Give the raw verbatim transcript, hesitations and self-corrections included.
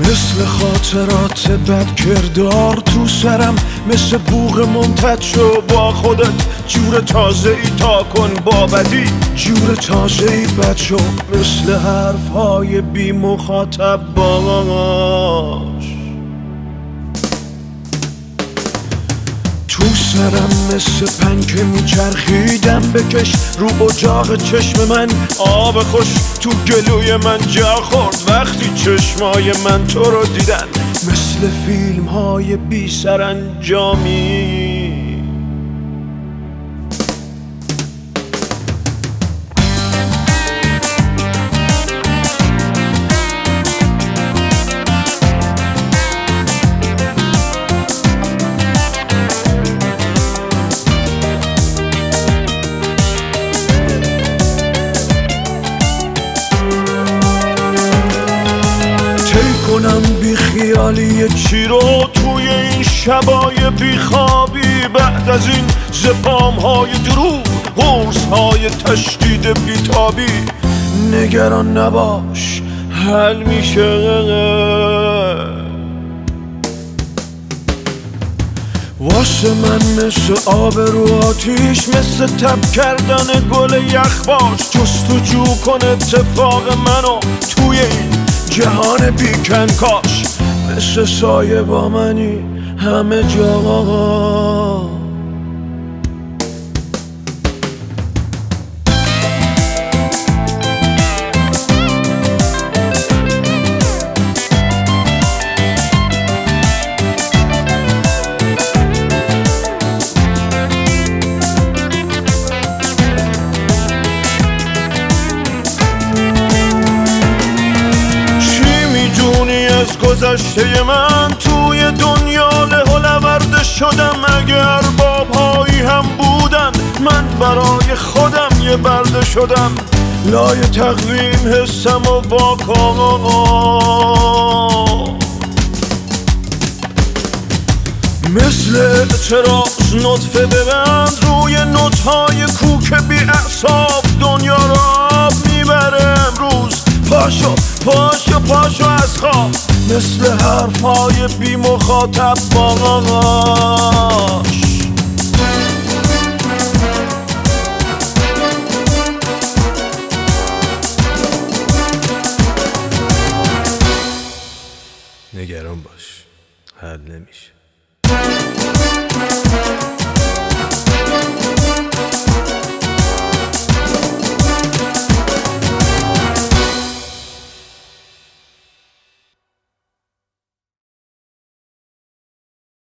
مثل خاطرات بد کردار تو سرم، مثل بوق منتج شو با خودت جور تازه ای تا کن با بدی جور تازه ای بد شو، مثل حرف های بی مخاطب باش تو سرم، مثل پنکه میچرخیدم بکش رو اجاق چشم من آب خوش تو گلوی من جا خورد وقتی چشمای من تو رو دیدن، مثل فیلم های بی سرانجامی. کنم بی خیالی چی رو توی این شبای بی خوابی، بعد از این زپام های دروغ قرص های تشدید بیتابی. نگران نباش حل میشه، واسه من مثل آب رو آتیش، مثل تب کردن گل یخباش. جستجو کن اتفاق منو توی این جهان بیکن کاش، مثل سایه با منی همه جا. گذشته من توی دنیا لهولورده شدم، اگر بابهایی هم بودن من برای خودم یه برده شدم. لای تقویم حسم و واکن مثل اعتراض نطفه ببند روی نوت‌های کوک بی اعصاب، دنیا را آب میبره امروز. پاشو پاشو پاشو از خواب، مثل حرفای بی مخاطب باش. نگران باش حل نمیشه.